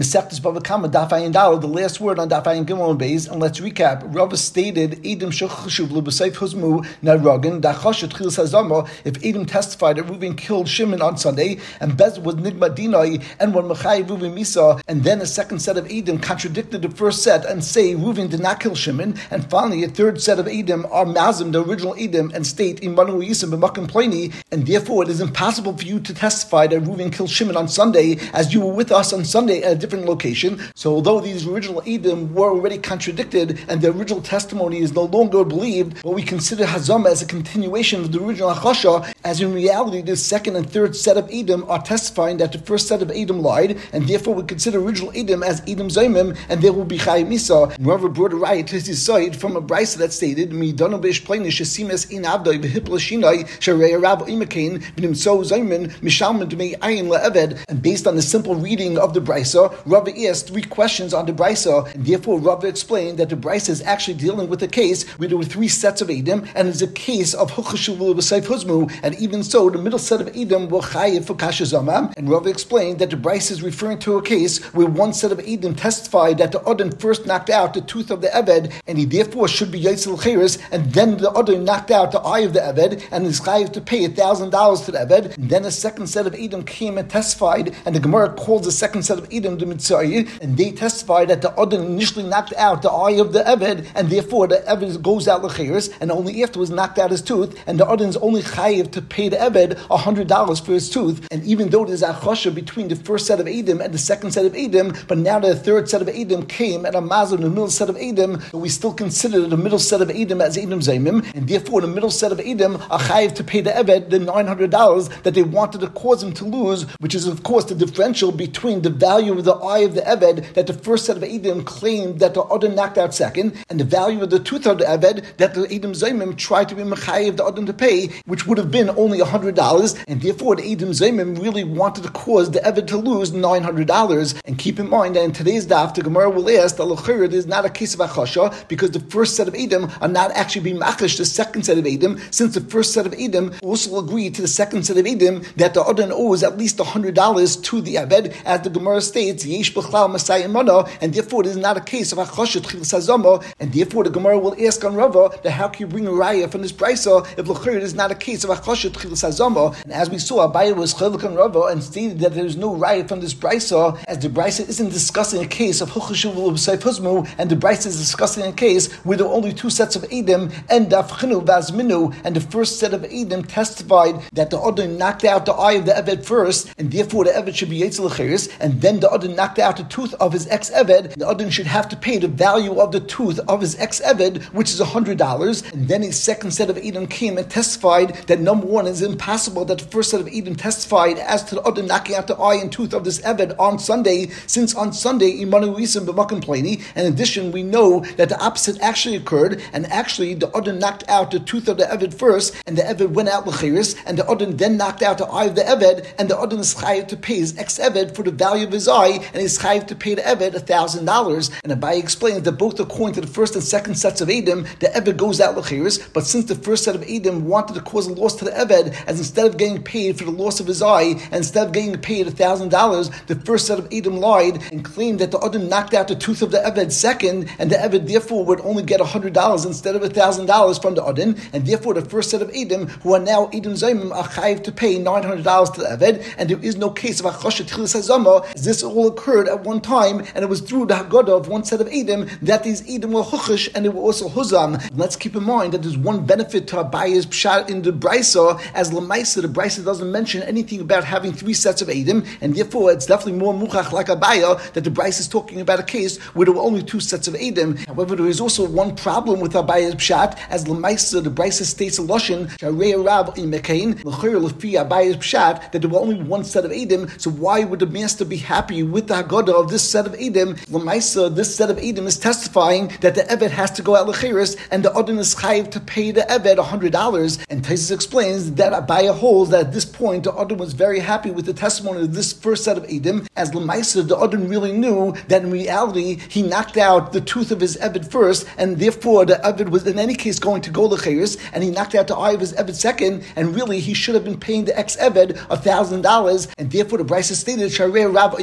Mesechtes Bava Kama Daf Ayin Daled, the last word on Daf Ayin Gimel and Beis, and let's recap. Rava stated, Edom Shechashuv L'B'Seif Huzmu Narogin Dachashet Chilas Hazama. If Edom testified that Reuven killed Shimon on Sunday, and Bez was Nigma Dinai, and when Machai Reuven Misa, and then a second set of Edom contradicted the first set and say Reuven did not kill Shimon, and finally a third set of Edom are Mazim, the original Edom, and state Imanu Yisim B'Makim Plani, and therefore it is impossible for you to testify that Reuven killed Shimon on Sunday, as you were with us on Sunday at a different location. So although these original Edom were already contradicted and the original testimony is no longer believed, but we consider Hazama as a continuation of the original Achasha, as in reality the second and third set of Edom are testifying that the first set of Edom lied, and therefore we consider original Edom as Edom Zaymim, and there will be Chayim Misa. And Rava brought a riot to his side from a brisa that stated, Midano Beish Planish Shesimes in Avdai V'Hipla Shinai Sharei Rav Imakain V'Nim So Zaymin Mishalman Dmei Ayin LaEved. And based on the simple reading of the brisa, Rava asked three questions on the brisa, and therefore Rava explained that the brisa is actually dealing with a case where there were three sets of Edom, and it's a case of Huchashuv L'B'Seif Huzmu, and even so, the middle set of Edom were Chayiv for Kasha Zamam. And Rava explained that the brisa is referring to a case where one set of Edom testified that the Odin first knocked out the tooth of the Eved, and he therefore should be Yitzel Cheres, and then the Odin knocked out the eye of the Eved, and is Chayiv to pay $1,000 to the Eved. And then a second set of Edom came and testified, and the Gemara calls the second set of Edom the Mitzayir, and they testified that the Odin initially knocked out the eye of the Eved, and therefore the Eved goes out L'cheres, and only afterwards knocked out his tooth, and the Odin is only Chayiv to pay the Eved $100 for his tooth. And even though there's a chosha between the first set of Edom and the second set of Edom, but now the third set of Edom came and a mazal in the middle set of Edom, so we still consider the middle set of Edom as Edom Zaymim, and therefore the middle set of Edom are Chayiv to pay the Eved the $900 that they wanted to cause him to lose, which is of course the differential between the value of the eye of the Eved that the first set of Edom claimed that the Odin knocked out second, and the value of the tooth of the Eved that the Edom Zaymim tried to be Mechayiv the Odin to pay, which would have been only $100, and therefore the Edom Zaymim really wanted to cause the Eved to lose $900. And keep in mind that in today's daf, the Gemara will ask that L'chayr is not a case of Achasha, because the first set of Edom are not actually being machish the second set of Edom, since the first set of Edom also agreed to the second set of Edom that the Odin owes at least $100 to the Eved, as the Gemara states, Yesh B'chlal Masai Imana, and therefore it is not a case of Achasha Tchilas Hazama, and therefore the Gemara will ask on Rava that how can you bring a raya from this brisa if L'chayr is not a case of Achasha Tchilas Hazama. And as we saw, Abaye was Chelek on Rava and stated that there is no raya from this brisa, as the brisa isn't discussing a case of Huchashuv L'B'Seif Huzmu, and the brisa is discussing a case where there are only two sets of Edom, and Dafchinu Vazminu, and the first set of Edom testified that the Odin knocked out the eye of the Eved first, and therefore the Eved should be Yetzel L'cheres, and then the Odin knocked out the tooth of his ex-Eved, the Odin should have to pay the value of the tooth of his ex-Eved, which is $100, and then a second set of Edom came and testified that number one, is impossible that the first set of Edom testified as to the Odin knocking out the eye and tooth of this Eved on Sunday, since on Sunday, Imanu Yisim B'Makim Plani. In addition, we know that the opposite actually occurred, and actually the Odin knocked out the tooth of the Eved first, and the Eved went out L'cheres, and the Odin then knocked out the eye of the Eved, and the Odin is chayiv to pay his ex-Eved for the value of his eye, and he's chayiv to pay the Eved $1,000. And Abaye explains that both according to the first and second sets of Edom, the Eved goes out L'cheres, but since the first set of Edom wanted to cause a loss to the Eved, as instead of getting paid for the loss of his eye, and instead of getting paid $1,000, the first set of Edom lied and claimed that the Odin knocked out the tooth of the Eved second, and the Eved therefore would only get $100 instead of $1,000 from the Odin, and therefore the first set of Edom, who are now Edom Zaymim, are chayiv to pay $900 to the Eved, and there is no case of Achasha Tchilas Hazama, as this all occurred at one time, and it was through the Haggadah of one set of Edom that these Edom were Chuchish, and they were also Huzam. Let's keep in mind that there's one benefit to Abaye's Pshat in the Brisa, as Lamaisa, the Brisa doesn't mention anything about having three sets of Edom, and therefore it's definitely more Muchach like Abaye that the Brisa is talking about a case where there were only two sets of Edom. However, there is also one problem with Abaye's Pshat, as Lamaisa, the Brisa states a Lashon, Sharei Rav Imekain, L'chayr L'fi Abaye's Pshat, that there were only one set of Edom, so why would the master be happy with the Haggadah of this set of Edom? Lamaisa, this set of Edom is testifying that the Eved has to go out L'cheres, and the Odin is chayiv to pay the Eved $100. And Taisus explains that Abaye holds that at this point the Odin was very happy with the testimony of this first set of Edom, as Lamaisa, the Odin really knew that in reality he knocked out the tooth of his Eved first, and therefore the Eved was in any case going to go L'cheres, and he knocked out the eye of his Eved second, and really he should have been paying the ex-Eved $1,000, and therefore the Brisa stated Sharei Rav Imekain,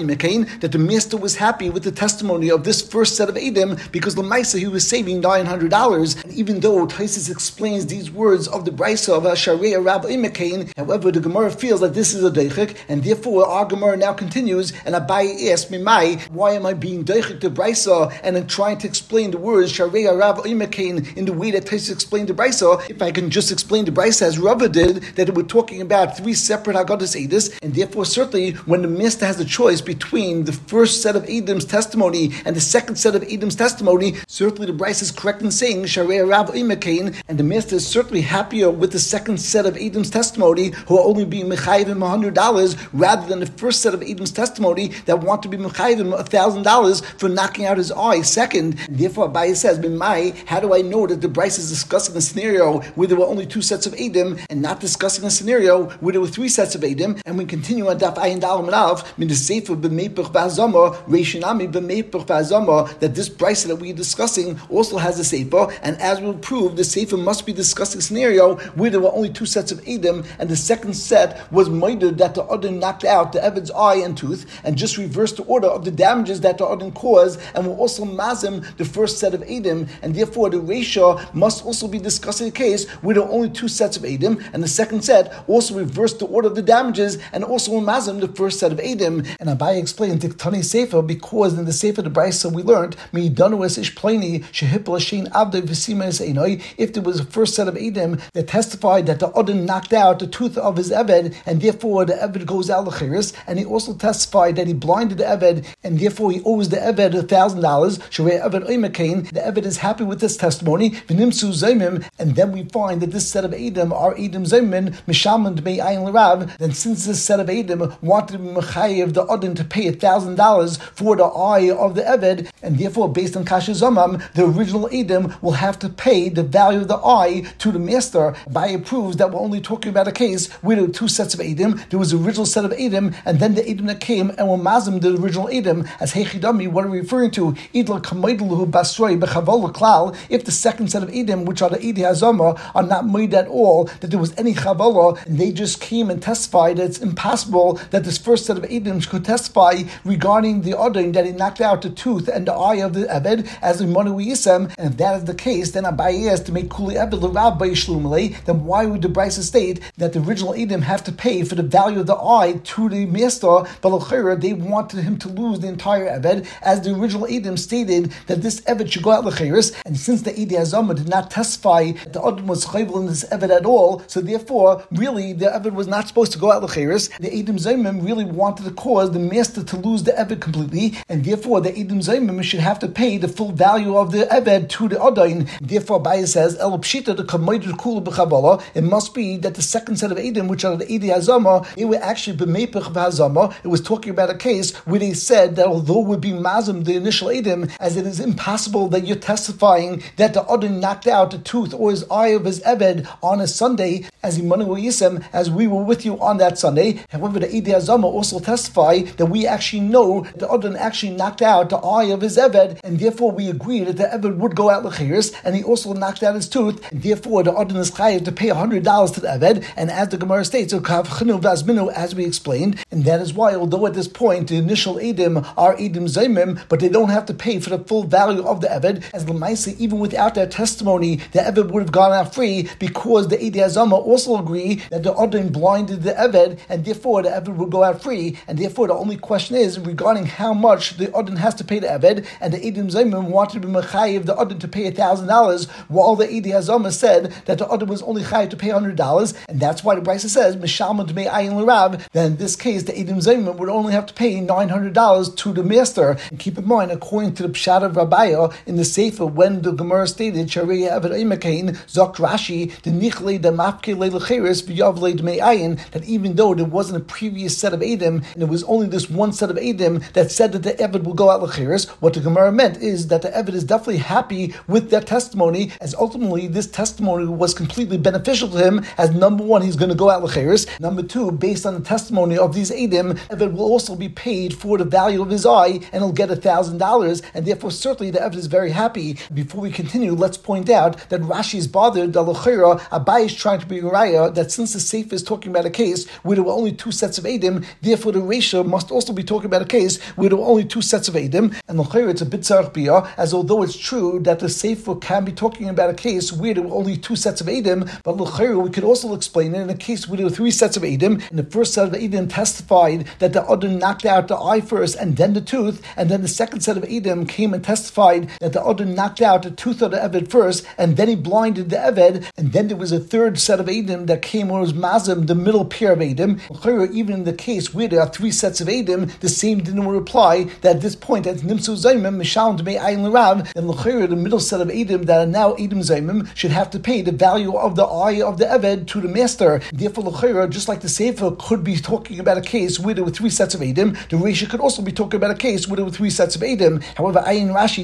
that the master was happy with the testimony of this first set of Eidim because Lamaisa he was saving $900. And even though Taisus explains these words of the Brisa of Sharei Rab Imekain, however, the Gemara feels that this is a Deichik, and therefore our Gemara now continues, and Abai asks Mimai, why am I being Deichik to Brisa and then trying to explain the words Sharei Rab Imekain in the way that Taisus explained the Brisa, if I can just explain the Brisa as Rava did, that we're talking about three separate Haggadahs Eidos, and therefore certainly when the master has a choice between the first set of Edim's testimony and the second set of Edim's testimony, certainly the Brisa is correct in saying Sharei Rab Imekain, and the master is certainly happier with the second set of Edim's testimony who are only being Mechayiv him $100 rather than the first set of Edim's testimony that want to be Mechayiv him $1,000 for knocking out his eye. Second, and therefore Abaye says, B'mai, how do I know that the Brisa is discussing a scenario where there were only two sets of Edim and not discussing a scenario where there were three sets of Edim? And we continue on Daf Ayin Dal Manav, min the Sefer b'meipach v'azama, Reishinami b'meipach v'azama, that this Brisa that we are discussing also has a Sefer, and as we'll prove, the Sefer must be discussing a scenario where there were only two sets of Edim, and the second set was murdered that the Adon knocked out the Eved's eye and tooth, and just reversed the order of the damages that the Adon caused, and will also mazim the first set of Edim, and therefore the Reisha must also be discussing a case where there are only two sets of Edim, and the second set also reversed the order of the damages, and also will mazim the first set of Edim. And Abaye explained Tiktani Sefer, because in the Sefer the Brisa we learned, if there was a first set of Edim that testified that the Adon knocked out the tooth of his Eved, and therefore the Eved goes out l'chiris, and he also testified that he blinded the Eved, and therefore he owes the Eved $1,000. The Eved is happy with this testimony, and then we find that this set of Edim are Edim Zaymin, Mishaman Dmei Ayin L'Rav. Then since this set of Edim wanted to be Mechayev the Adon to pay $1,000 for the eye of the Eved, and therefore based on Kasha Zamam, the original Edim will have to pay the value of the eye to the master. Abaye proves that we're only talking about a case where there were two sets of Edim. There was the original set of Edim, and then the Edim that came and were mazim the original Edim. As Heichidami, what are we referring to? Idla Kamaidluhu Basroi Bechavol Klal. If the second set of Edim, which are the Edi Hazama, are not made at all, that there was any Chavala, and they just came and testified that it's impossible that this first set of Edim could testify regarding the Adon that he knocked out the tooth and the eye of the Eved as the Manu Yisem. And if that is the case, then Abaye has to make Kuli Eved L'Rav by Shlumale. Then why would the Brisa state that the original Edim have to pay for the value of the eye to the master? But l'chera, they wanted him to lose the entire Eved, as the original Edim stated that this Eved should go out l'cheres. And since the Edi Hazama did not testify that the Adon was chayvel in this Eved at all, so therefore, really, the Eved was not supposed to go out l'cheres. The Edim Zaymim really wanted to cause the master to lose the Eved completely, and therefore the Edim Zaymim should have to pay the full value of the Eved to the Adon. Therefore, Abaye says, El Pshita the Kamaydur Kula B'Chavala. It must be that the second set of Edim, which are the Edi Hazama, they were actually b'meipach v'hazama. It was talking about a case where they said that although we'd be mazim the initial Edim, as it is impossible that you're testifying that the Adon knocked out the tooth or his eye of his Eved on a Sunday, as Immanuel Yisem, as we were with you on that Sunday. However, the Edi Hazama also testify that we actually know that the Adon actually knocked out the eye of his Eved, and therefore we agree that the Eved would go out l'chiris, and he also knocked out his tooth, and therefore the Adon is chayav to pay $100 to the Eved, and as the Gemara states, as we explained, and that is why, although at this point the initial Edim are Edim Zaymim, but they don't have to pay for the full value of the Eved, as L'maisa, even without that testimony, the Eved would have gone out free, because the Edi Hazama also agree that the Adon blinded the Eved, and therefore the Eved would go out free, and therefore the only question is regarding how much the Adon has to pay the Eved, and the Edim Zaymim wanted to be mechayiv the Adon to pay $1,000, while the Edi Hazama said that the Adon was only chayiv to pay $100, and that's why the Brisa says, Mishalman Dmei Ayin L'Rav, then in this case the Edim Zaymim would only have to pay $900 to the master. And keep in mind, according to the Pshat of Rabbiya in the Sefer, when the Gemara stated Sharei Eved Imekain Zok Rashi the Nichle the Mafke Le'Lecheres V'Yavle Dmei Ayin, that even though there wasn't a previous set of Edim and there was only this one set of Edim that said that the Eved will go out Lecheres, what the Gemara meant is that the Eved is definitely happy with that testimony, as ultimately this testimony was completely beneficial to him, as number one, he's going to go out Lecheres. Number two, based on the testimony of these Edim, Eved will also be paid for the value of his eye, and he'll get $1,000, and therefore certainly the Eved is very happy. Before we continue, let's point out that Rashi is bothered that L'chera, Abaye is trying to be a raya that since the Sefer is talking about a case where there were only two sets of Edim, therefore the ratio must also be talking about a case where there were only two sets of Eidim, and l'chayr it's a bit tzarich biyah, as although it's true that the Sefer can be talking about a case where there were only two sets of Eidim, but l'chayr we could also explain it in a case where there were three sets of Eidim, and the first set of Eidim testified that the Adon knocked out the eye first and then the tooth, and then the second set of Eidim came and testified that the Adon knocked out the tooth of the Eved first, and then he blinded the Eved, and then there was a third set of Eidim that came when it was Mazim, the middle pair of Eidim. Even in the case where there are three sets of Eidim, the same didn't reply that at this point, at Nimsu Zaymim, Mishal Dmei Ayin L'Rav, and the middle set of Eidim that are now Eidim Zaymim should have to pay the value of the eye of the Eved to the master. Therefore, just like the Sefer could be talking about a case where there were three sets of Eidim, the Reisha could also be talking about a case where there were three sets of Eidim. However, Ayin Rashi,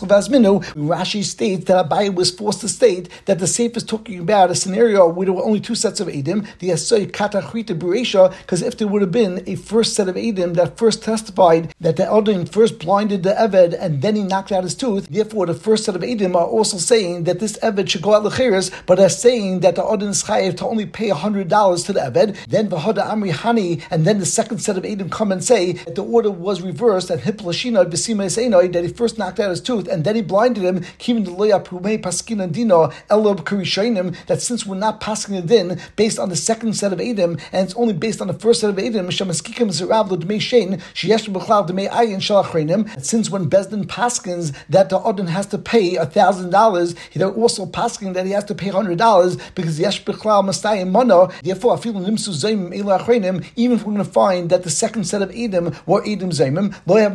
Rashi states that Abaye was forced to state that the Sefer is talking about a scenario where there were only two sets of Eidim, the Asay Katachrita Bereisha, because if there would have been a first set of Eidim that first testified that the Adon first blinded the Eved and then he knocked out his tooth, therefore the first set of Eidim are also saying that this Eved should go out l'cheres, but are saying that the Adon is chayav to only pay $100 to the Eved. Then V'hada Amri Hani, and then the second set of Eidim come and say that the order was reversed, that Hiplashina B'sima Esainoi, that he first knocked out his tooth and then he blinded him, Kivin Deloya Pumei Paskina Dino Elob Karishainim, that since we're not passing it in based on the second set of Eidim, and it's only based on the first set of Eidim, Shamaskikim Zeravlo Dmei Shein, Sheyesh B'chlav Dmei Ayin Shalachreinim, since when Bezdin paskins that the Adon has to pay $1,000, they're also pasking that he has to pay $100 because Yesh B'chlav Mastayim Mono. Therefore, I feel Nimsu Zaymim Elachreinim, even if we're going to find that the second set of Eidim were Eidim Zaymim,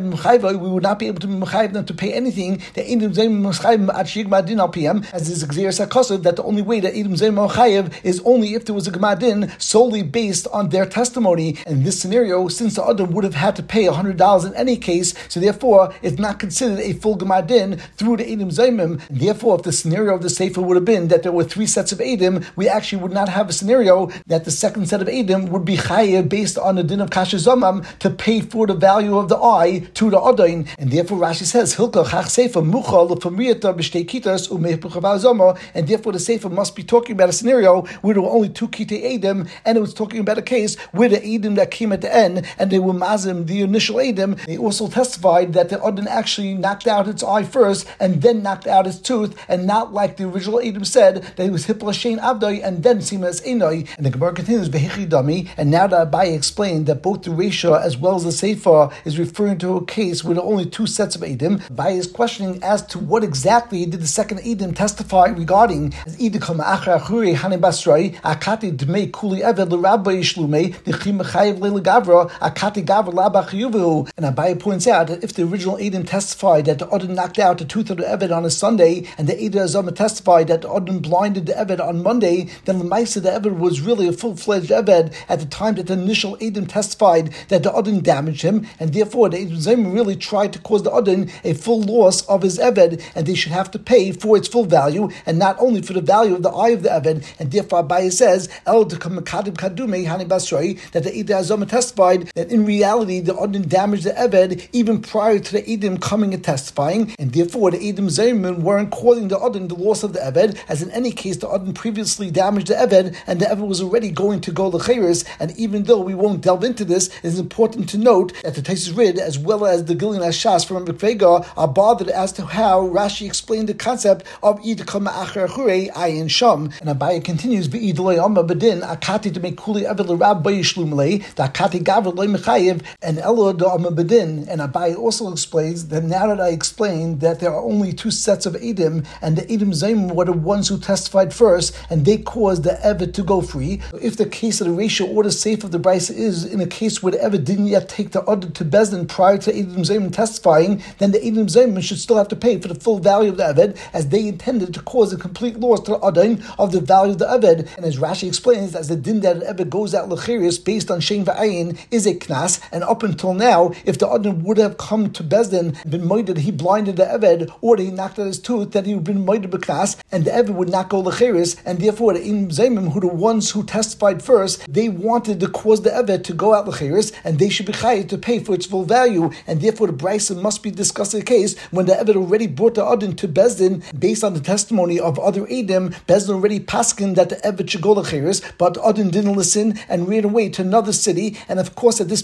we would not be able to mechayiv them to pay anything. The Eidim Zaymim Mechayiv at Shigma Din Al PM, as is Xeris HaKosav, that the only way that Eidim Zaymim Mechayiv is only if there was a Gemadin solely based on their testimony. And in this scenario, since the Adon would have had to pay $100 in any case, so therefore it's not considered a full Gemadin through the Eidim Zaymim. And therefore, if the scenario of the Sefer would have been that there were three sets of Eidim, we actually would not have a scenario that the second set of Eidim would be Chayev based on the din of Kasher Zomam to pay for the value of the eye to the Adon. And therefore Rashi says, Hilka Chach Sefer Muchal L'Famriyata B'Shtei Kitas U'Mehpuchav Zomo, and therefore the Sefer must be talking about a scenario where there were only two Kitei Eidim, and it was talking about a case where the Eidim that came at the end, and they were Mazim, the initial Eidim, they also testified that the Adon actually knocked out its eye first, and then knocked out its tooth, and not like the original Eidim said, that he was Hiplashain Avdoi, and then Simas Einoi. And the Gemara continues, Behichi Dami, and now that Abaye explained that both the Reisha as well as the Sefer is referring to a case where there are only two sets of Eidim, Abaye is questioning as to what exactly did the second Eidim testify regarding. As Idikam Achar Achure Hanim Basrai, Akati Dmei Kuli Eved L'Rabba Yishlume, Dichim Mechayev Leila Gavra, Akati Gavra Laba Chiyuvu. And Abaye points out that if the original Eidim testified that the Adon knocked out the tooth of the Eved on a Sunday, and the Eidim Azama testified that the Adon blinded the Eved on Monday, then the Maisa the Eved was really a full-fledged Eved at the time that the initial Eidim testified that the Adon damaged him, and therefore the Eidim Zaymim really tried to cause the Adon a full loss of his Eved, and they should have to pay for its full value, and not only for the value of the eye of the Eved. And therefore Abaye says, El Mekadim Kadume Hani Basroi, that the Eidim Azama testified that in reality the Adon damaged the Eved even prior to the Eidim coming and testifying, and therefore the Eidim Zaymim weren't causing the Adon the loss of the Eved, as in any case the Adon previously damaged the Eved, and the Eved was already going to go l'cheres. And even though we won't delve into this, it is important to note that the Taisus Rid as well as the Gilin Ashas from Bekvega are bothered as to how Rashi explained the concept of Idkam Achar Achure Ayin Sham. And Abaye continues, V'idloi Amma Badin Akati to make Kuli Eved L'Rab Bayishlumle, the Akati Gavra Loi Mechayev, and Elo do Amma Badin. And Abaye also explains that now that I explained that there are only two sets of Eidim, and the Eidim Zaymim were the ones who testified first, and they caused the Eved to go free. If the case of the ratio or the safe of the Brisa is in a case where the Eved didn't yet take the Adon to Bezdin prior to Eidim Zaymim testifying, then the Eidim Zaymim should still have to pay for the full value of the Eved, as they intended to cause a complete loss to the Adon of the value of the Eved. And as Rashi explains, as the din that an Eved goes out l'cherius based on Shein V'ayin is a knas, and up until now, if the Adon would have come to Bezdin and been moided, he blinded the Eved, or he knocked out his tooth, that he would have been moided b'knas, and the Eved would not go l'cherius, and therefore the Eidim Zaymim, who the ones who testified first, they wanted to cause the Eved to go out l'cherius, and they should be chayav to pay for its full value, and therefore the Brisa must be discussing a case when the Eved already brought the Adon to Bezdin based on the testimony of other Eidim. Bezdin already paskin that the Eved should go l'cherius, but Adon didn't listen and ran away to another city, and of course at this point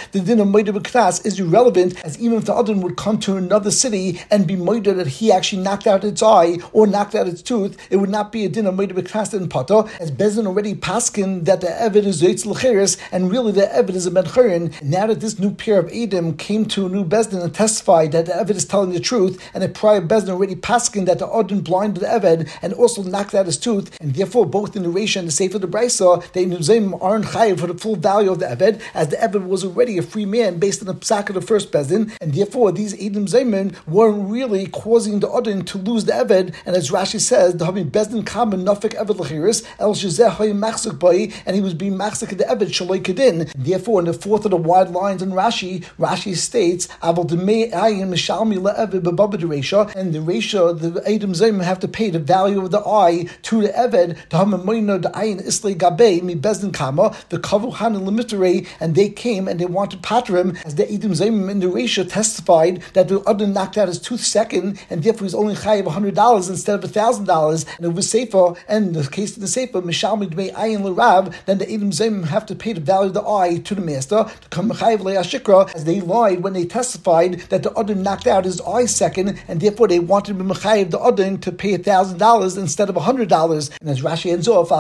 the din of Moida B'Knas is irrelevant, as even if the Adon would come to another city and be Moida that he actually knocked out its eye or knocked out its tooth, it would not be a din of Moida B'Knas in Pata, as Bezin already paskin that the Eved is Yotz L'Cheres, and really the Eved is a Ben Chayrin. Now that this new pair of Edom came to a new Bezdin and testified that the Eved is telling the truth, and the prior Bezdin already paskin that the Adon blinded the Eved and also knocked out his tooth, and therefore both in the Reisha and the Sefer of the Brisa, the Edom Zayim aren't chayiv for the full value of the Eved, as the Eved was already a free man based on the psak of the first Bezdin, and therefore these Edom Zayim weren't really causing the Adon to lose the Eved, and as Rashi says, the Havim Bezdin kam and nafik Eved l'chiris, el shezeh hayim machzik bai, and he was being machzik the Eved shaloi kedin. Therefore, in the fourth of the wide lines in Rashi states, Aval demei ayin mishalmi le'Eved b'baba dereisha, and the Reisha, the Edom Zayim have to pay the value of the eye to the Eved, the Hamamoino, the ayin islay gabe mi Bezdin kama, the kavu hanan lemitere, and they came and they wanted patrim, as the Edom Zayim in the Reisha testified that the Adon knocked out his tooth second, and therefore he's only chayiv $100 instead of $1,000, and it was Sefer, and the case of the Sefer, Mishalmi Dmei Ayin L'Rav, then the Edom Zayim have to pay the value of the eye to the master, to come Mechayiv Le'ashikra, as they lied when they testified that the Adon knocked out his eye second, and therefore they wanted to Mechayiv the Adon to pay $1,000 instead of $100. And as Rashi ends off,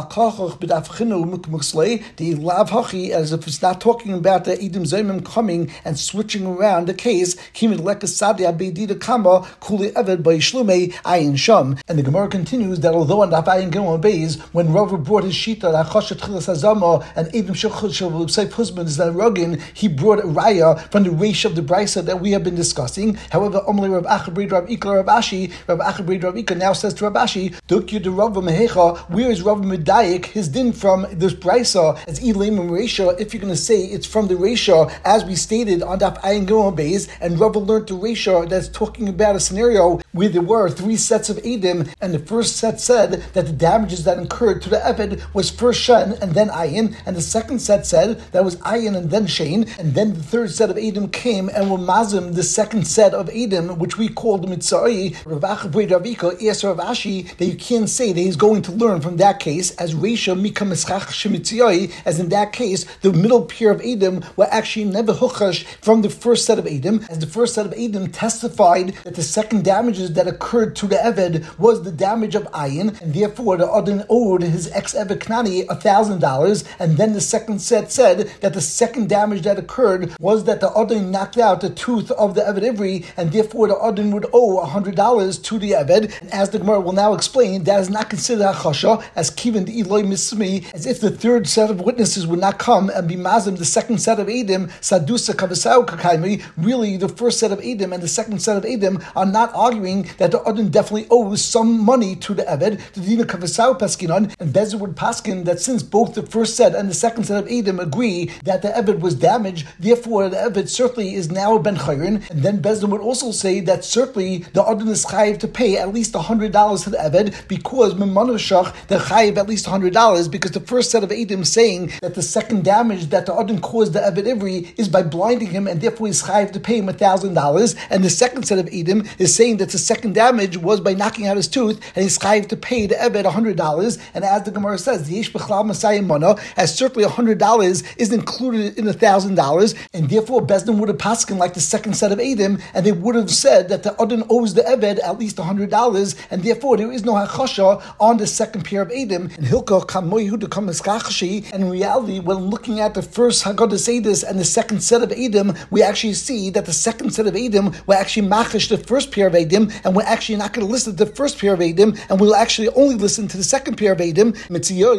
the Lav Hachi, as if it's not talking about the Edom Zayim coming and switching around the case, Kimid Lekasadia Beidida Kama, Kuli Eved by Shlume Ayin Sham. And the Gemara continues that although on Daf Ayin Gimel Beis, when Rava brought his shita, Achashat Chilas Hazama, and Edom Shechel Seif Husband is that Rogin, he brought a raya from the Reish of the Brisa that we have been discussing. However, Omle Rav Achabrid Rav Ika Rav Ashi, Rav Achabrid Rav Ika now says to Rav Ashi, Dukyu de Rava Mehecha, where is Rava Medayik, his din from this Brisa, as Elam and Reisha, if you're going to say it's from the Reisha, as we stated on Daf Ayin Gimel Beis, and Rava learned the Reisha that's talking about a scenario where there were 3 sets of Edom, and the first set said that the damages that incurred to the Eved was first Shen and then Ayin, and the second set said that was Ayin and then Shein, and then the third set of Edom came and were Mazim, the second set of Edom, which we called Mitzai. Rav Achabrid Rav Ika asked Rav Ashi that you can't say that he's going to learn from that case, as Reisha Mika Mischach Shemitzai, as in that case, the middle pair of Edom were actually never Huchash from the first set of Edom, as the first set of Edom testified that the second damages that occurred to the Eved was the damage of Ayin, and therefore the Adon owed his ex-Eved Knani $1,000, and then the second set said that the second damage that occurred was that the Adon knocked out the tooth of the Eved Ivri, and therefore the Adon would owe $100 to the Eved, and as the Gemara will now explain, that is not considered Achasha, as Kivan the Eloi Mismi, as if the third set of witnesses would not come and be Mazim, the second set of Edom, Sadusa Kavasau Kakaimi, really the first set of Edom and the second set of Edom are not arguing that the Adon definitely owes some money to the Eved, the Dina Kavasau Paskinon, and Bezer would paskin that since both the first set and the second set of Edom agree that the Eved was damaged, therefore the Eved certainly is now Ben Chayrin, and then Bezer would also say that certainly the Adon is chayiv to pay at least $100 to the Eved, because Memanoshach, the chayiv at least $100, because the first set of Edom saying that the second damage that the Adon caused the Eved Ivri is by blinding him, and therefore he's chayiv to pay him $1,000, and the second set of Edom is saying that the second damage was by knocking out his tooth, and he's chayiv to pay the Eved $100, and as the Gemara says, Yesh B'chlal Masayim Mana, as certainly $100 is included in $1,000, and therefore Bezdin would have paskin like the second set of Edom, and they would have said that the Adon owes the Eved at least $100, and therefore there is no Hachasha on the second pair of Edom, and Hilka Kamoy Huda Kamaskachashi, and in reality, when looking at the first Haggadah Sedis and the second set of Edom, we actually see that the second set of Edom were actually machish the first pair of Edom, and we're actually not going to listen to the first pair of Edom, and we'll actually only listen to the second pair of Edom, and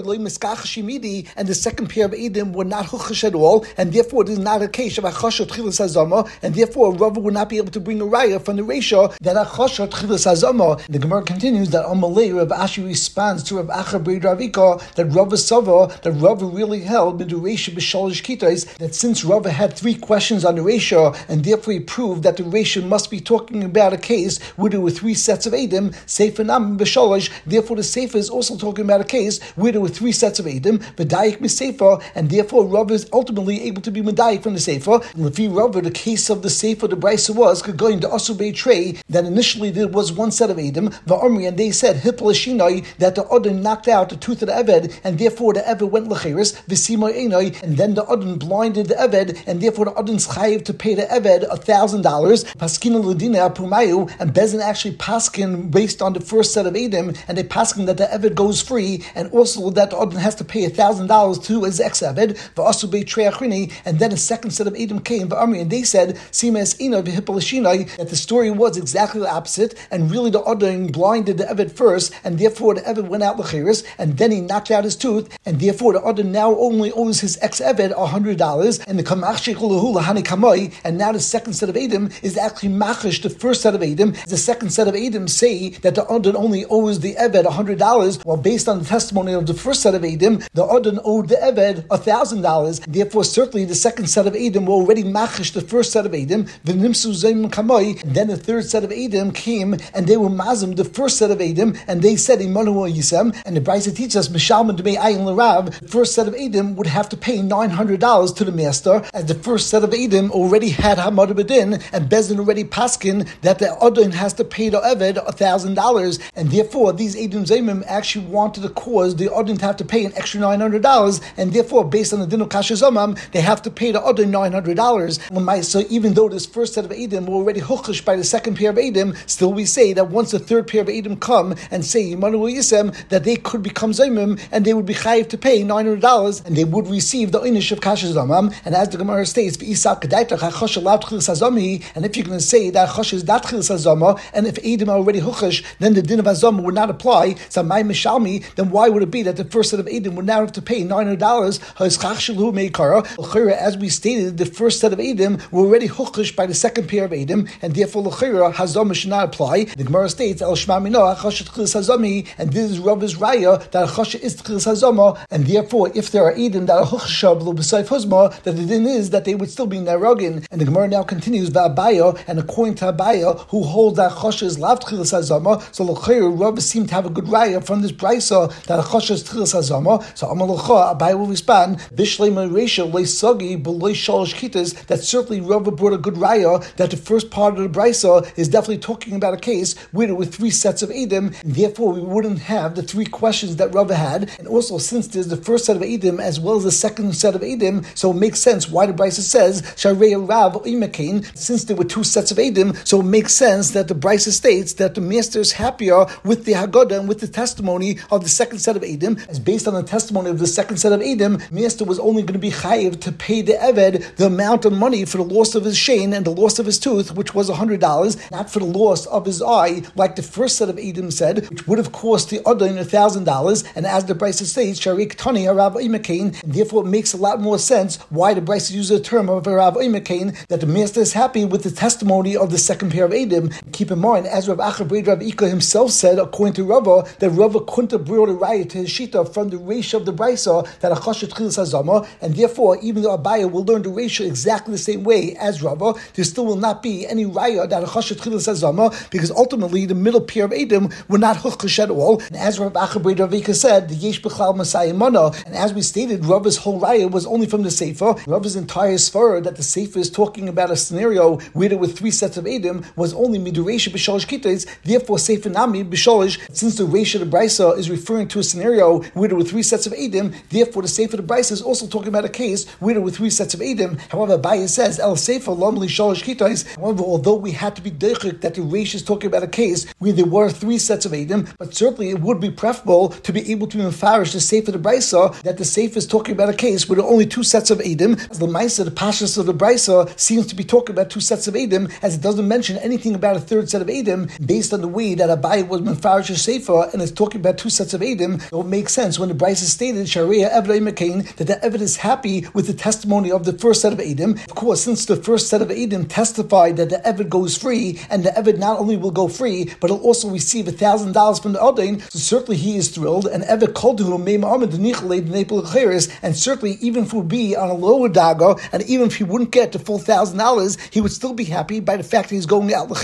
the second pair of Edom were not huchash at all, and therefore it is not a case of Achashat Chilas Hazama, and therefore Rava would not be able to bring a raya from the Reisha that Achashat Chilas Hazama. The Gemara continues that Amalei Rav Ashi responds to Rav Achabrid Rav Ika that Rava Sava, that Rava really held with the Reisha b'shalish kitais, that since Rava had 3 questions on the Reisha, and therefore he proved that the Reisha must be talking about a case where there were 3 sets of Eidim, Sefer Nam B'Sholosh. Therefore, the Sefer is also talking about a case where there were 3 sets of Eidim, V'Dayik M'Sefer, and therefore Rav is ultimately able to be Medayik from the Sefer. Lefi Rav, the case of the Sefer, the Brisa was going to Asu B'Trei, that initially there was 1 set of Eidim, V'Omri, and they said Hipla Shinai, that the Adon knocked out the tooth of the Eved, and therefore the Eved went L'Cheres, V'Simoy Einai, and then the Adon blinded the Eved, and therefore the Adon's chayiv to pay the Eved $1,000. Paskina L'Dina Apumayu, and Bezin actually paskin based on the first set of Eidim, and they paskin that the Eved goes free, and also that the Adon has to pay $1,000 to his ex-Eved, V'Asu B'Trei Achrini, and then a second set of Eidim came, V'Amri, and they said, Simes Einai V'Hipla Shinai, that the story was exactly the opposite, and really the Adon blinded the Eved first, and therefore the Eved went out L'Cheres, and then he knocked out his tooth, and therefore the Adon now only owes his ex-Eved $100, and the Kamach Shekulahu Lahani Kamoi, and now the second set of Eidim is actually machish the first set of Eidim. The second set of Eidim say that the Adon only owes the Eved $100, while based on the testimony of the first set of Eidim, the Adon owed the Eved $1,000. Therefore, certainly the second set of Eidim were already machish the first set of Eidim, V'nimsu Zayim Kamoi, and then the third set of Eidim came, and they were mazim the first set of Eidim, and they said Imanu Yisem, and the Brisa teaches us Mishalman Dmei Ayin L'Rav, the first set of Eidim would have to pay $900 to the master, as the first set of Eidim already had Hamad B'Din, and Bezdin already paskin that the Adon has to pay the Eved $1,000, and therefore these Eidim Zaymim actually wanted to cause the Adon to have to pay an extra $900, and therefore based on the Din of Kasher Zomam, they have to pay the Adon $900. So even though this first set of Eidim were already hukish by the second pair of Eidim, still we say that once the third pair of Eidim come and say Yimanu Yisem, that they could become Zaymim, and they would be chayiv to pay $900, and they would receive the Einish of Kasher Zomam. And as the Gemara states, and if you're going to say that Chosh is not Chil Sazama, and if Eidim are already Huchash, then the Din of Azama would not apply. So my Mishalmi, then why would it be that the first set of Eidim would now have to pay $900? As we stated, the first set of Eidim were already Huchash by the second pair of Eidim, and therefore L'chira Hazama should not apply. The Gemara states, El Shma Mino, Chosh Chil Sazami, and this is Rav's Raya, that Chosh is Chil Sazama, and therefore if there are Eidim that are Huchash b'Sayf Huzma, that the din is that they would still be Nerogin. And the Gemara now continues, V'Abaya, and according to Abaya, who holds that Chosh is Lav Tchilas Hazama, so L'chayr, Rav seemed to have a good raya from this brisa that Chosh is Tchilas Hazama. So Amal L'cha, Abaya will respond, Bishlei Meresha, Le'Sagi, B'Loi Shalosh Kitas, that certainly Rav brought a good raya, that the first part of the brisa is definitely talking about a case where there were 3 sets of Eidim, and therefore we wouldn't have the 3 questions that Rav had. And also, since there's the first set of Eidim as well as the second set of Eidim, so it makes sense why the Brisa says Sharei Rav Imekain, since there were 2 sets of Eidim, so it makes sense that the Brisa states that the master is happier with the Haggadah and with the testimony of the second set of Eidim, as based on the testimony of the second set of Eidim, master was only going to be chayiv to pay the Eved the amount of money for the loss of his shein and the loss of his tooth, which was $100, not for the loss of his eye, like the first set of Eidim said, which would have cost the Adon $1,000. And as the Brisa states, Sharei Ktani Harav Imekain, and therefore it makes a lot more sense why the Brisa uses the term of Rav Imekain, that the master is happy with the testimony of the second pair of Eidim. Keep in mind, as Rav Achabrei Rav Ika himself said, according to Rava, that Rava couldn't have brought a riot to his shita from the ratio of the Brisa that Achash Tchilas Hazama, and therefore, even though Abaya will learn the ratio exactly the same way as Rava, there still will not be any raya that Achash Tchilas Hazama, because ultimately the middle pair of Eidim were not hukash at all. And as Rav Achabrei Rav Ika said, the Yesh B'chlal Masayim Mana, and as we stated, Rava's whole raya was only from the Sefer. Rava's entire svara that the Sefer is talking about a scenario where there were 3 sets of Eidim was only miduresha b'shalosh kitais. Therefore, Sefer Nami b'shalosh, since the Reisha of the Brisa is referring to a scenario where there were 3 sets of Eidim, therefore the Sefer of the Brisa is also talking about a case where there were 3 sets of Eidim. However, Abaya says El Sefer Lam li shalosh kitais. However, although we had to be deichik that the Reisha is talking about a case where there were 3 sets of Eidim, but certainly it would be preferable to be able to mefarish the Sefer of the Brisa that the Sefer is talking about a case where there are only 2 sets of Eidim. As the Maisa, the Pashas of the Brisa seems to be talking about 2 sets of Eidim, as it doesn't mention anything about a 3rd set of Eidim, based on the way that Abai was mefarish Sefer and is talking about 2 sets of Eidim. So it makes sense when the Brisa stated Sharia Eved Imekain that the Eved is happy with the testimony of the first set of Eidim. Of course, since the first set of Eidim testified that the Eved goes free, and the Eved not only will go free, but he'll also receive $1,000 from the Adain, so certainly he is thrilled. And Eved called to him, and certainly even if he would be on a lower daga, and even if he wouldn't get the full $1,000, he would still be happy by the fact that he's going out l'cheres.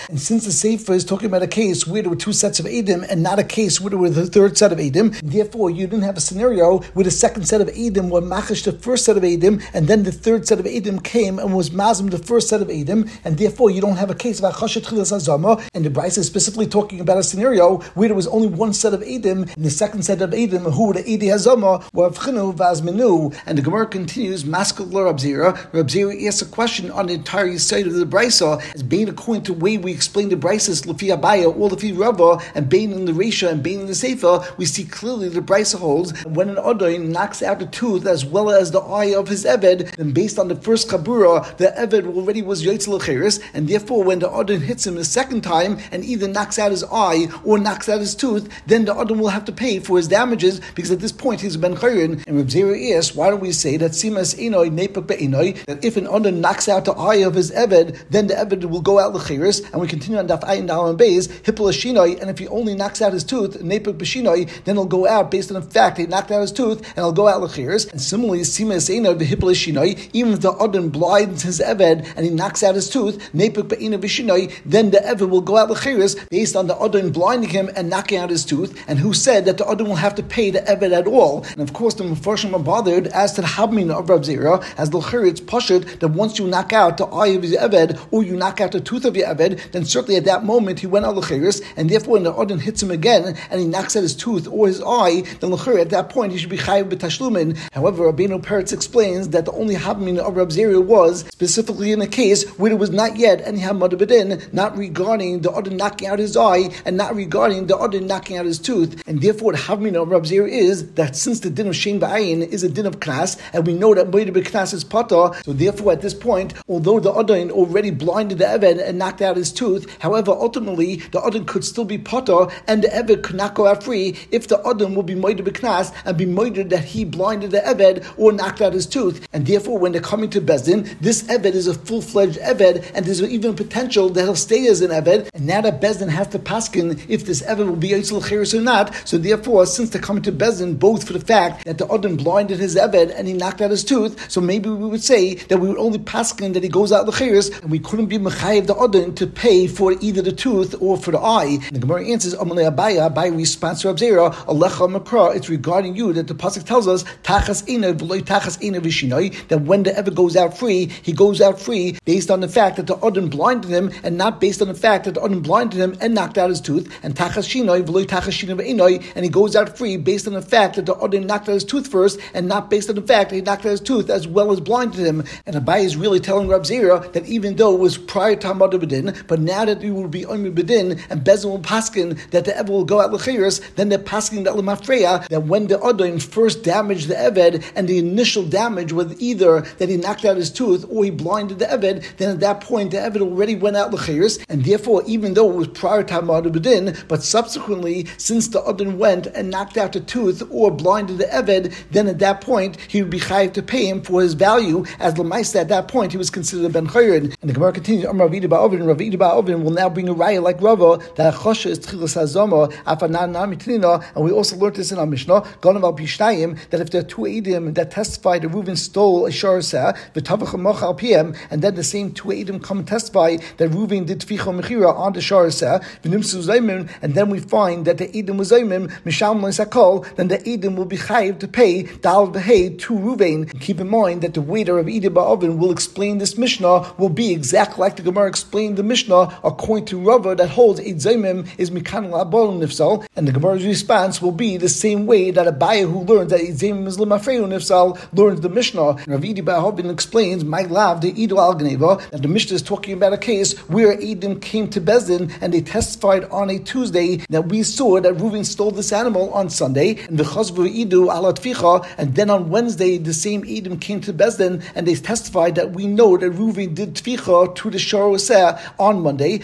And since the Sefer is talking about a case where there were two sets of Eidim and not a case where there were the third set of Eidim, therefore you didn't have a scenario where the second set of Eidim were machish the first set of Eidim, and then the third set of Eidim came and was mazim the first set of Eidim, and therefore you don't have a case of achashet chilas hazama. And the Brisa is specifically talking about a scenario where there was only one set of Eidim, and the second set of Eidim, who were the Eidei hazama, were avchinu vazmenu. And the Gemara continues, Maskal Rab Zera. Rab Zera asks a question on the entire side of the Brisa, as being according to the way we explain the Brisa, Lefi Abaya, or Lefi Rava, and being in the Reisha and being in the Sefer, we see clearly the Brisa holds when an Adon knocks out the tooth as well as the eye of his Eved, then based on the first Kabura, the Eved already was Yotze L'Cheres, and therefore when the Adon hits him the second time and either knocks out his eye or knocks out his tooth, then the Adon will have to pay for his damages, because at this point he's Ben Chayrin. And Reb Zera asks, why do we say that Simas Einoi Nepek Be'einoi, that if an Adon knocks out the eye of his Eved, then the Eved will go out L'Cheres? And we continue on Daf Ayin Dal and Beis, Hippel Shinoi, and if he only knocks out his tooth, Nepek B'Shinoi, then he'll go out based on the fact he knocked out his tooth, and he'll go out L'Cheres. And similarly, Simas Einoi Hippel Shinoi, even if the Adon blinds his Eved and he knocks out his tooth, Nepek Be'einoi B'Shinoi, then the Eved will go out L'Cheres based on the Adon blinding him and knocking out his tooth. And who said that the Adon will have to pay the Eved at all? And of course, the Mefarshim are bothered as to the Habmin of Rab Zera, as L'Cheres it's pashut that once you knock out the eye of his Eved or you knock out the tooth of your Eved, then certainly at that moment he went out L'Cheres, and therefore when the Adon hits him again and he knocks out his tooth or his eye, then L'Cheres at that point he should be chayiv b'tashlumin. However, Rabbeinu Peretz explains that the only Habmin of Rab Zera was specifically in a case where there was not yet any Hamad B'din, not regarding the Adon knocking out his eye and not regarding the Adon knocking out his tooth. And therefore the Habmin of Rab Zera is that since the din of Shein B'ayin is a din of Knas, and we know that Moed B'Knas is Pata, so therefore at this point, although the Adon already blinded the Eved and knocked out his tooth, however, ultimately the Adon could still be Pata, and the Eved could not go out free if the Adon will be Moed B'Knas and be Moed that he blinded the Eved or knocked out his tooth. And therefore when they're coming to Bezdin, this Eved is a full-fledged Eved, and there's even potential that he'll stay as an Eved, and now that Bezdin has to paskin if this Eved will be Yotze L'Cheres or not, so therefore since they're coming to Bezdin both for the fact that the Adon blinded his Eved and he knocked out his tooth, so maybe we would say that we would only paskin that he goes out L'Cheres, and we couldn't be mechayev the Adon to pay for either the tooth or for the eye. And the Gemara answers, Amalei Abaya response to Rab Zera, Alecha Makra, it's regarding you that the pasuk tells us Tachas Eina v'loy Tachas Eina v'shinoi, that when the Eved goes out free, he goes out free based on the fact that the Adon blinded him, and not based on the fact that the Adon blinded him and knocked out his tooth. And Tachas Shinoi v'loy Tachas Shinoi v'einoi, and he goes out free based on the fact that the Adon knocked out his tooth first, and not based on the fact that he knocked out his tooth as well as blinded him. And Abai is really telling Rab Zera that even though it was prior to Hamad B'din, but now that you will be Omer B'din and Bezdin will paskin that the Eved will go out L'Cheres, then they're paskin that L'Mafreya, that when the Adon first damaged the Eved, and the initial damage was either that he knocked out his tooth or he blinded the Eved, then at that point the Eved already went out L'Cheres, and therefore even though it was prior to Hamad B'din, but subsequently since the Adon went and knocked out the tooth or blinded the Eved, then at that point he would be chayiv to pay him for his value, as L'Maisa at that point he was considered a Ben Chayrin. And the Gemara continues, Rav Ida Ba'ovin will now bring a raya like Rava that Chosha is Tchilas Hazama Afanan Namitinina, and we also learned this in our Mishnah Ganav al Pishtayim, that if there are two Eidim that testify that Reuven stole a Sharasah v'Tavach Mocha al PM, and then the same two Eidim come and testify that Reuven did Tficha Mechira on the Sharasah v'Nimsu Zaymim, and then we find that the Eidim was Zaymim Misham Loisakol, then the Eidim will be chayiv to pay Dal V'Hei to Reuven. Keep in mind that the way that Rav Ida Ba'ovin will explain this Mishnah will be exactly like the Gemara explained the Mishnah according to Rava that holds Eid Zaymim is Mikan L'Abol Nifsal, and the Gemara's response will be the same way that Abaya who learns that Eid Zaymim is L'Mafreyu Nifsal learns the Mishnah. And Rav Ida Ba'ovin explains My Lav the Eidu Al Gneva, that the Mishnah is talking about a case where Eidim came to Bezdin and they testified on a Tuesday that we saw that Reuven stole this animal on Sunday, and the Chazvu Eidu Al Atficha, and then on Wednesday the same Eidim came to Bezdin and they testified that we know that Reuven did Tficha to the Sharoseh on Monday,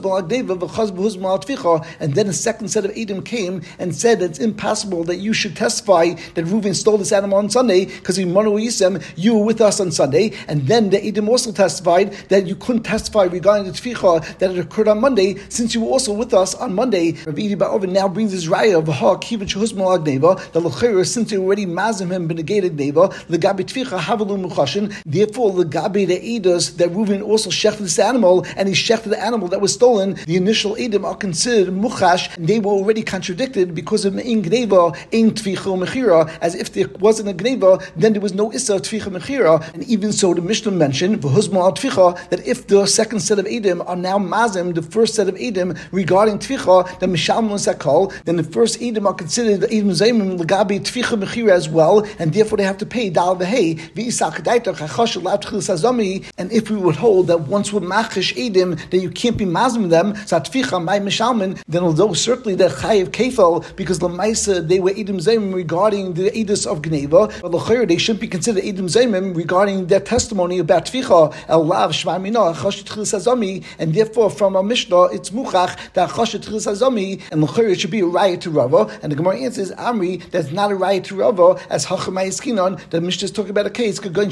and then a second set of Eidim came and said that it's impossible that you should testify that Reuven stole this animal on Sunday because you were with us on Sunday, and then the Eidim also testified that you couldn't testify regarding the Tficha that it occurred on Monday since you were also with us on Monday. Rav Ida Ba'ovin now brings his raya of the L'Cheres, since they already mazim him b'negated neva, l'gabi Tficha havalu muchashin, therefore l'gabi the Eidos that Reuven also shechted this animal and he shechted shechted the animal that was stolen, the initial Edom are considered muchash, and they were already contradicted because of Me'in Gneva, Ein Tvicha Mechira, as if there wasn't a Gneva, then there was no Issa of Tvicha Mechira. And even so, the Mishnah mentioned, V'huzma al Tvicha, that if the second set of Edom are now mazim, the first set of Edom regarding Tvicha, the Mishalmun Sakal, then the first Edom are considered the Edom Zaymim Lagabi Tvicha Mechira as well, and therefore they have to pay Dal V'hei, V'Isak Daita Chachosh Lav Tchil Sazami. And if we would hold that once we're machish Edom, that you can't be mazim them, so Tvicha my Mishalmun, then although certainly they're Chayiv Kefal, because Lamaisa they were Edom Zaymim regarding the Edus of Gneva, but L'chayr they shouldn't be considered Edom Zaymim regarding their testimony about Tvicha, El Lav Shma Mina, Chash Tchil Sazami, and therefore from our Mishnah it's Muchach, that Chash Tchil Sazami, and L'chayr it should be a riot to Rava, and the Gemara answers, Amri, that's not a riot to Rava, as Hachamai Eskinon, the Mishnah is talking about a case, that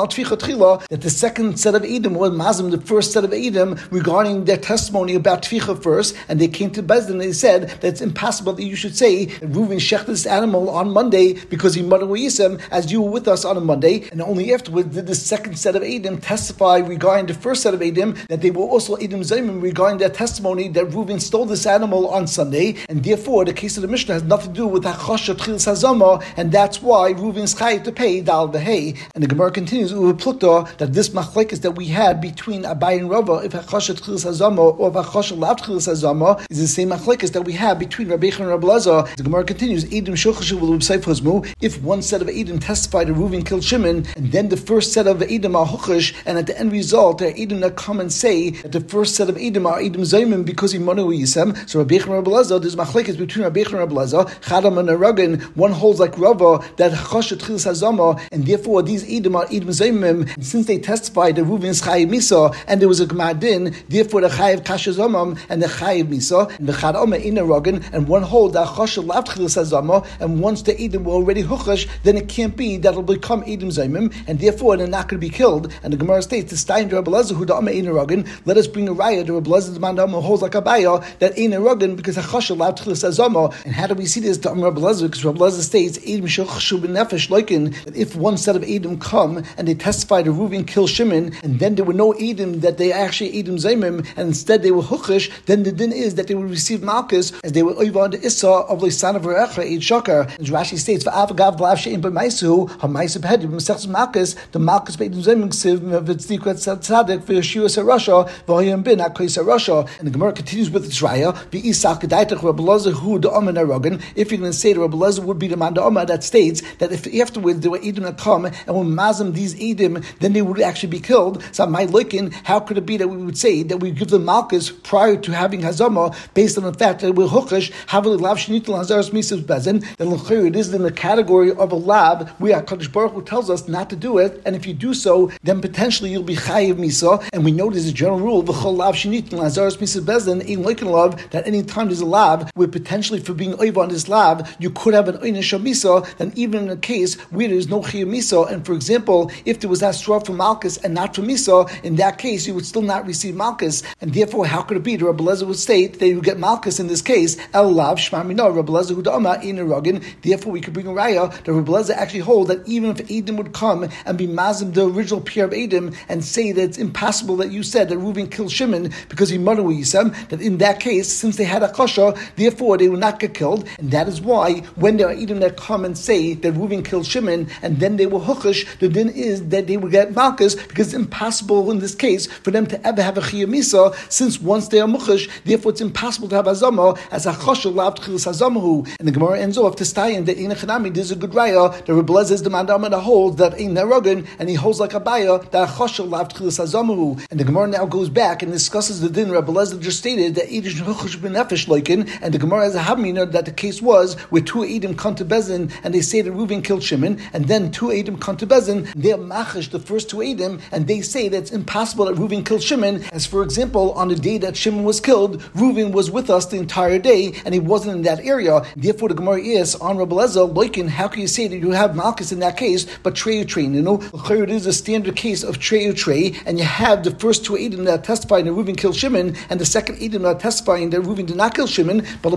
the second set of Edom was Mazim, the first set of Edom, regarding their testimony about Tvicha first, and they came to Bezdin and they said that it's impossible that you should say that Reuven shechted this animal on Monday because he muttered Yisem as you were with us on a Monday, and only afterwards did the second set of Edom testify regarding the first set of Edom that they were also Edom Zaymim regarding their testimony that Reuven stole this animal on Sunday, and therefore the case of the Mishnah has nothing to do with Hachosha Tchil Sazama, and that's why Reuven's chayiv to pay Dal V'hei. And the Gemara continues that this machlekes that we had between Abai and Rava, if Hachosha Tchil Sazama or if Hachosha Lav Tchil Sazama, is the same machlekes that we have between Rabbi Yechon and Rabbi Elazar. The Gemara continues, Edom Shochashu V'Lubseif Hozmu, if one set of Edom testified that Reuven killed Shimon, and then the first set of Edom are Huchash, and at the end result, there are Edom that come and say that the first set of Edom are Edom Zaymim because he manu Yisem. So Rabbi Yechon and Rabbi Elazar, there's machlekes between Rabbi Yechon and Rabbi Elazar, Chadam and Aragin, one holds like Rava, that Hachosha Tchil Sazama, and therefore these Edom are Edom Zaymim, and since they testified that Reuven's Chayiv Misa, and there was a Gmadin, therefore the Chayiv Kasha Zamam, and the Chayiv Misa, and the Chadam in Aragin, and one holds that Hachosha Lav Tchil Sazama, and once the Edom were already Huchash, then it can't be that it'll become Edom Zaymim, and therefore they're not going to be killed. And the Gemara states, the Stein to Rabbi Elazar, who the Amma in Aragin, let us bring a raya to Rabbi Elazar, the man Amma holds like Abaya, that in Aragin, because Hachosha Lav Tchil Sazama. And how do we see this to Rabbi Elazar? Because Rabbi Elazar states, Edom Shochashu B'Nefesh Loikin, that if one set of Edom come and they testify to Reuven kill Shimon, and then there were no Edom that they actually Edom Zaymim, and instead they were Huchash, then the din is that they would receive Malchus as they were over the Issa of Leisan of Recha Eid Shakar. And Rashi states, V'Avagav B'Lav She'im B'Maisu HaMaisu B'Hedim B'Mesechus Malchus, the Malchus B'Edom Zaymim Ksiv V'Tzdikat Tzadik V'Yeshua Sarasha V'Hoyam Bin HaKoy Sarasha. And the Gemara continues with its raya, V'Isak Gedaitach Rabbi Elazar Hu the Omen Aragan. If you're going to say that Rabbi Elazar would be the man Omer that states that if afterwards there were Edom that come and when mazim these Edom, then they would actually be killed. So my looking, how could it be that we would say that we give them Malchus prior to having Hazama based on the fact that we're Huchash, Havali Lav Shenitul Hazaras Misas Bezin, then it is in the category of a lab where HaKadosh Baruch Hu tells us not to do it, and if you do so, then potentially you'll be Chayiv Misa, and we know there's a general rule, V'chol Lav Shenitul Hazaras Misas Bezin, in Loikin Love, that any time there's a lab where potentially for being over on this lab, you could have an Einish of Misa, then even in a case where there's no Chayiv Misa, and for example, if there was that straw for Malchus and not for Misa, in that case you would still not receive Malchus, and therefore how could it be that Rabbi Elazar would state that you would get Malchus in this case, El Lav Shma Mina, Rabbi Elazar Hu Da'ama in Aragin, therefore we could bring a raya that Rabbi Elazar actually hold that even if Edom would come and be mazim the original pair of Edom and say that it's impossible that you said that Reuven killed Shimon because he murdered Yisem, that in that case, since they had a kasha, therefore they would not get killed, and that is why when there are Edom that come and say that Reuven killed Shimon and then they were Huchash, the din is that they would get Malchus because it's impossible in this case for them to ever have a Chiyah Misa, since once they are Muchash, therefore it's impossible to have Azama as a Chasha Lav Tchilas Hazamahu. And the Gemara ends off to Stayin that in Echanami there's a good raya that Rabbi Elazar is the mandam that holds that in Nerogan, and he holds like a Abaya that a Chasha Lav Tchilas Hazamahu. And the Gemara now goes back and discusses the din Rabbi Elazar just stated that Edish Huchash B'Nefesh Loikin, and the Gemara has a Habmina that the case was where two Edom come to Bezin and they say that Reuven killed Shimon, and then two Edom come to Bezin, they're machish the first two Edom, and they say that it's impossible that Reuven killed Shimon, as for example, on the day that Shimon was killed, Reuven was with us the entire day, and he wasn't in that area. Therefore, the Gemara is on Rabbi Elazar, Loikin, how can you say that you have Malchus in that case, but Trey, you know, it is a standard case of Trey, and you have the first two Edom that testifying that Reuven killed Shimon, and the second Edom that testifying that Reuven did not kill Shimon, but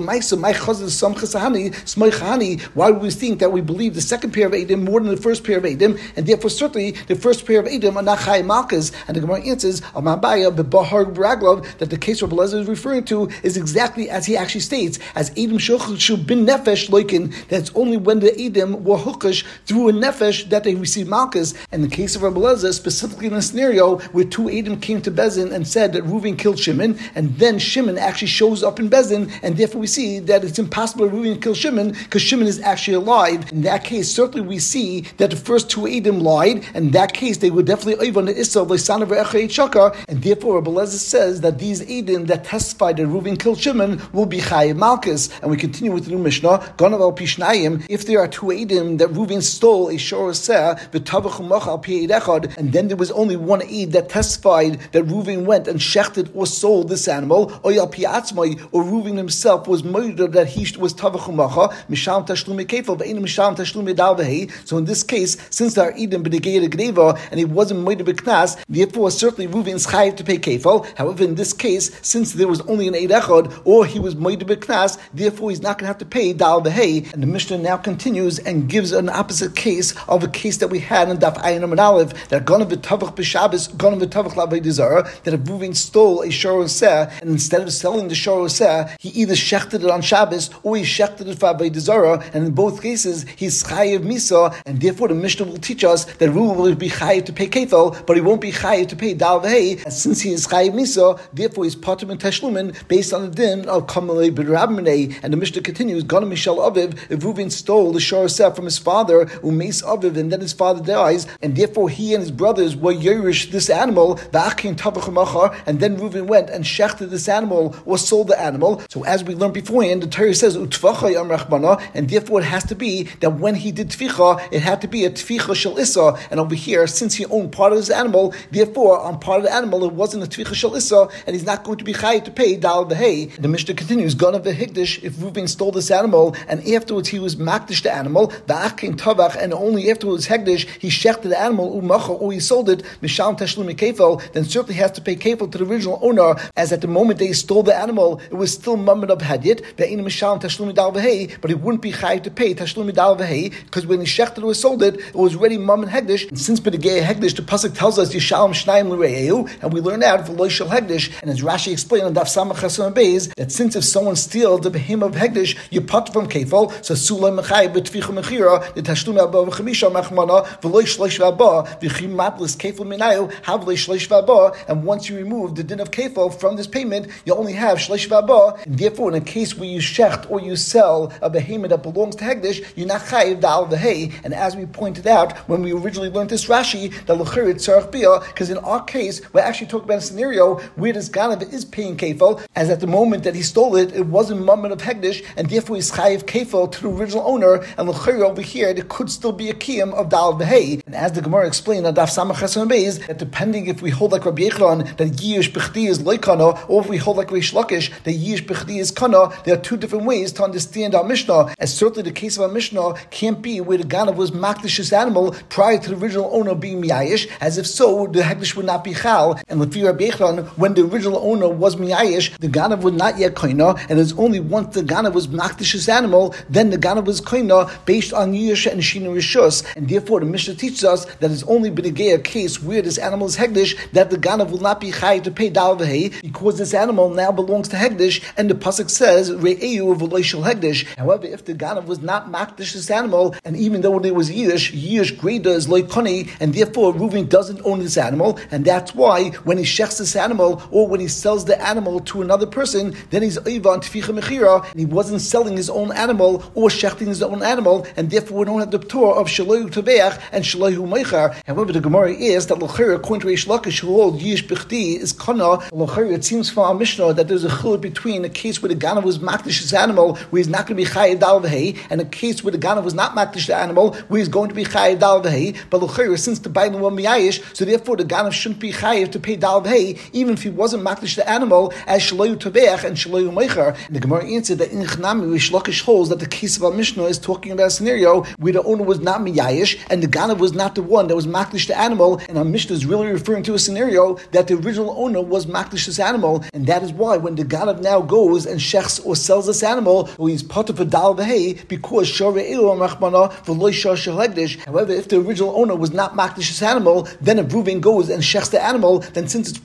why would we think that we believe the second pair of Edom more than the first pair of Edom, and therefore certainly the first pair of Edom are not Chai Malchus? And the Gemara answers, Harg Braglov, that the case Rabbi Elazar is referring to is exactly as he actually states, as Edom Shulchu bin Nefesh Loikin, that's only when the Edom were hookish through a Nefesh that they received Malchus. And the case of Rabbi Elazar, specifically in a scenario where two Edom came to Bezin and said that Reuven killed Shimon, and then Shimon actually shows up in Bezin, and therefore we see that it's impossible for Reuven to kill Shimon because Shimon is actually alive. In that case, certainly we see that the first two Edom lied, and in that case they were definitely over on the Issa of Leisana Ve'echei Shakar, and therefore Rabbi Elazar says that these Edom that testified that Reuven killed Shimon will be Chayiv Malchus. And we continue with the new Mishnah, Ganav al Pishnayim, if there are two Edom that Reuven stole a Shor Seh, V'tavach Umach al Pi Eid Echad, and then there was only one Ed that testified that Reuven went and shechted or sold this animal, or Reuven himself was murdered that he was Tavach Umacha, Misham Tashlumi Kefal, Ve'enim Misham Tashlumi Dal Vehi. So in this case, since there are Edom b'negei Gneva and he wasn't murdered b'knas, therefore certainly Reuven is chayiv to pay Kefal. However, in this case, since there was only an Eid Echad, or he was murdered b'knas, therefore he's not going to have to pay Dal Vehi. And the Mishnah now continues and gives an opposite case of a case that we had in Daf Ayin Amud Aleph, that Ganav v'Tavach b'Shabbos, Ganav v'Tavach L'Avodah Zarah, that if Reuven stole a Shor Seh, and instead of selling the Shor Seh, he either shechted it on Shabbos or he shechted it for Avodah Zarah, and in both cases he's chayiv misa, and therefore the Mishnah will teach us that Reuven will be chayiv to pay kefal, but he won't be chayiv to pay dal v'hei, and since he is chayiv misa, therefore he's patur min teshlumin based on the din of kamalei b'rabminei. And the Mishnah continues, Gana Mishal Aviv, if Reuven stole the Shor Seh from his father, umeis Aviv, and then his father dies, and therefore he and his brothers were yerish this animal, v'achin tavach machar, and then Reuven went and shechted this animal or sold the animal. So as we learned beforehand, the Torah says utvachai amrachbana, and therefore it has to be that when he did tficha, it had to be a tficha shel issa. And over here, since he owned part of his animal, therefore on part of the animal it wasn't a tficha shel issa, and he's not going to be chayiv to pay dal v'hei. The Mishnah continues, Ganav v'hikdish, if Reuven stole this animal and afterwards he was makdish the animal, v'achin tavach, and only afterwards hekdish he shechted the animal umacha, or he sold it misham tashlumi kefal, then certainly has to pay kefal to the original owner, as at the moment they stole the animal it was still mamad of hadyet, ve'ein misham tashlumi dal v'hei, but he wouldn't be chayiv to pay tashlumi dal v'hei, because when he shechted or sold it, it was already mamad hekdish. And since b'negei hekdish, the pasuk tells us yishalom shnayim l're'eu, and we learn out v'lo shel hekdish. And as Rashi explained on Daf Samach Chesam Beis, that since if someone steals the behemoth of hekdish, you pat from kefal, so sulay mechayiv b'tficha mechira the tashlumi abba v'chamisha machmana v'lo shlosh v'abba v'chim matlis kefal minayu havlo shlosh v'abba. And once you remove the din of kefal from this payment, you only have shlosh v'abba. And therefore, in a case where you shecht or you sell a behemoth that belongs to hekdish, you're not chayiv dal v'hei. And as we pointed out when we originally learned this Rashi, that l'chir tzarich bia, because in our case we're actually talking about a scenario where this ganav is paying kefal, as at the moment that he stole it, it wasn't mamad of hekdish, and therefore he's chayiv kefal to the original owner. And l'chir over here there could still be a kiyum of dal v'hei. And as the Gemara explained on Daf Samach Chesam Beis, that depending if we hold like Rabbi Yechon that yish b'chdi is loikana, or if we hold like Reish Lakish that yish b'chdi is kana, there are two different ways to understand our Mishnah. As certainly the case of our Mishnah can't be where the ganav was makdish's animal prior to the original owner being miyayish, as if so the hekdish would not be chal. And with Rabbi Yechon, when the original owner was miyayish, the ganav was not yet koina, and it's only once the ganav was makdish's animal, then the ganav was koina based on yish and shina rishus. And therefore the Mishnah teaches us that it's only b'negei a case where this animal is hekdish that the ganav will not be chayiv to pay dal v'hei, because this animal now belongs to hekdish, and the pasuk says re'eu v'lo shel hekdish. However, if the ganav was not makdish this animal, and even though there was yish greater is loikoni, and therefore Reuven doesn't own this animal, and that's why when he shechs this animal or when he sells the animal to another person, then he's oiva on tficha mechira, and he wasn't selling his own animal or shechting his own animal, and therefore we don't have the Torah of shaloyu toveach and shaloyu meichar. However, the Gemara is that l'chira, according to Reish Lakish, who holds yish b'chdi is kana, l'chira, it seems from our Mishnah that there's a chiluk between a case where the ganav was makdish his animal, where he's not going to be chayiv dal v'hei, and a case where the ganav was not makdish the animal, where he's going to be chayiv dal v'hei. But l'chira, since the bailam was miyayish, so therefore the ganav shouldn't be chayiv to pay dal v'hei, even if he wasn't makdish the animal, as shaloyu toveach and shaloyu meichar. And the Gemara answered that in Chanami Reish Lakish holds that the case of our Mishnah is talking about a scenario where the owner was not miyayish and the ganav was not the one that was makdish the animal, and our Mishnah is really referring to a scenario that the original owner was makdish this animal, and that is why when the ganav now goes and shechs or sells this animal, or he's potter for dal v'hei, because shore'elu machmana v'lo shor shel hekdish. However, if the original owner was not makdish this animal, then if Reuven goes and shechs the animal, then since it's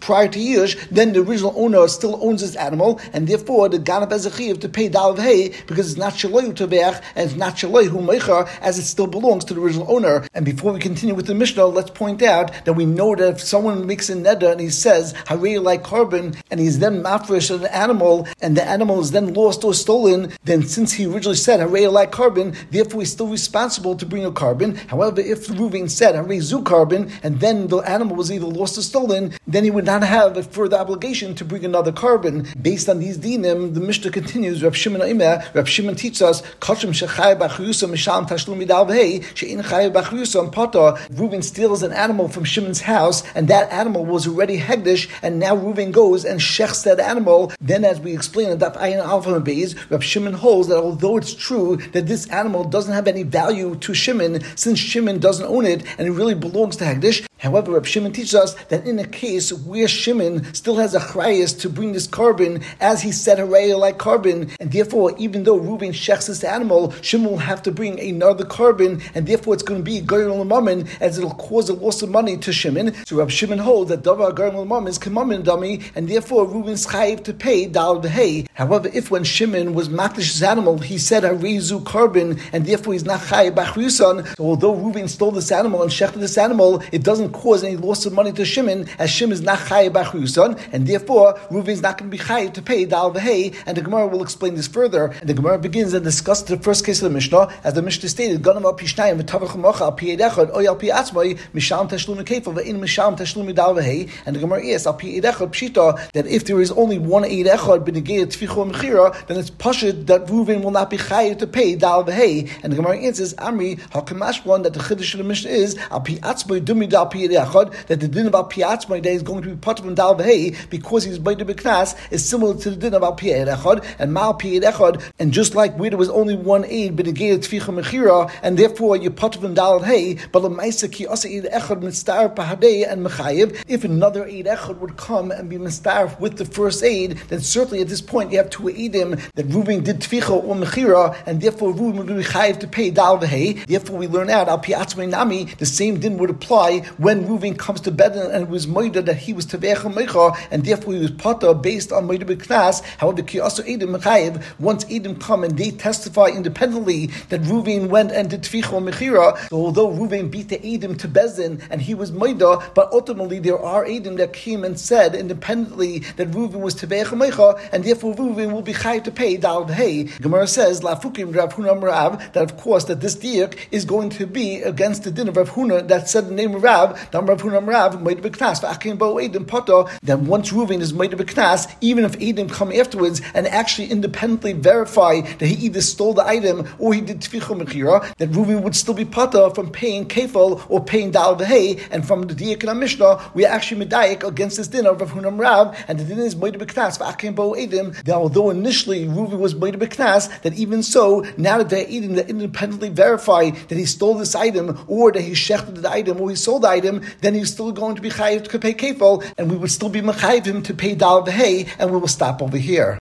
prior to Yush, then the original owner still owns this animal, and therefore the Ganav has a chiyuv to pay Dal V'Hei, because it's not Shaloi U'Tavech, and it's not Shaloi Hu Meicher, as it still belongs to the original owner. And before we continue with the Mishnah, let's point out that we know that if someone makes a neder and he says, Harei like carbon, and he's then mafresh an animal, and the animal is then lost or stolen, then since he originally said Harei like carbon, therefore he's still responsible to bring a carbon. However, if Reuven said Harei zu carbon, and then the animal was either lost or stolen, then he would not have a further obligation to bring another carbon. Based on these dinim, the Mishnah continues, Reb Shimon Omer, Reb Shimon teaches us, Kachim shechai b'achriyusa mishalem tashlum midal v'hei, she'in chai b'achriyusa and pata. Reuven steals an animal from Shimon's house, and that animal was already hegdish, and now Reuven goes and shechs that animal. Then, as we explain in Daf Ayin Alpha and Beis, Reb Shimon holds that although it's true that this animal doesn't have any value to Shimon, since Shimon doesn't own it, and it really belongs to hegdish, however, Reb Shimon teaches us that in a case where Shimon still has a chrayas to bring this carbon, as he said Harei like carbon, and therefore, even though Reuven shechs this animal, Shimon will have to bring another carbon, and therefore it's going to be Goyim L'Mammon, as it'll cause a loss of money to Shimon. So Reb Shimon holds that Davar Goyim L'Mammon is K'mammon Dami, and therefore Reuven's chayiv to pay Dal V'Hei. However, if when Shimon was makdish his animal, he said Harei zu carbon, and therefore he's not chayiv b'achriyusan, so although Reuven stole this animal and shechted this animal, it doesn't cause any loss of money to Shimon, as Shimon is not chayiv b'achriyusan, and therefore Reuven is not going to be chayiv to pay Dal V'Hei, and the Gemara will explain this further. And the Gemara begins and discusses the first case of the Mishnah, as the Mishnah stated, Ganav al pishnayim v'tavach mocha al pi edechad oy al pi atzmai misham tashlum kefil v'in misham tashlum Dal V'Hei. And the Gemara is al pi edechad pshita, that if there is only one eid echad b'negei tficho mechira, then it's pashut that Reuven will not be chayiv to pay Dal V'Hei. And the Gemara answers, Amri hakamashwan, that the chiddush of the Mishnah is al pi atzmai dumi dal pi edechad, that the din of al pi atzmai that is going to be part of Dal V'Hei because he's b'yde b'knas is similar to the din of al pi edechad and mal pi edechad. And just like where there was only one aid b'negei tficha mechira, and therefore you part of Dal V'Hei, but l'maisa ki asa eid echad mitzdarf b'hadei and mechayiv. If another eid echad would come and be mitzdarf with the first aid, then certainly at this point you have two eidim that Reuven did tficha or mechira, and therefore Reuven would be chayiv to pay Dal V'Hei. Therefore we learn out al pi atzmei nami, the same din would apply when Reuven comes to bed and it was moida that he was tevecha mecha, and therefore he was pata based on moida b'knas. However, ki asa eidim mechayiv, once eidim come and they testify independently that Reuven went and did tficha or mechira, so although Reuven beat the eidim to Bezdin and he was moida, but ultimately there are eidim that came and said independently that Reuven was tevecha mecha, and therefore Reuven will be chayiv to pay Dal V'Hei. Gemara says lafukim Rav Huna Rav, that of course that this diuk is going to be against the din of Rav Huna that said the name of Rav, Dam Rav Huna Rav moida b'knas v'akim bo eidim pata, that once Reuven is moida b'knas, even if eidim come afterwards and actually independently verify that he either stole the item or he did tficha mechira, that Reuven would still be pata from paying kefil or paying Dal V'Hei. And from the diuk in our Mishnah, we are actually medayik against this din of Rav Huna Rav, and the din is moida b'knas v'akim bo eidim, that although initially Reuven was moida b'knas, that even so, now that they're eidim that independently verify that he stole this item or that he shechted the item or he sold the item, then he's still going to be chayiv to pay kefil, and we would still be mechayiv him to pay Dal V'Hei, and we will stop over here.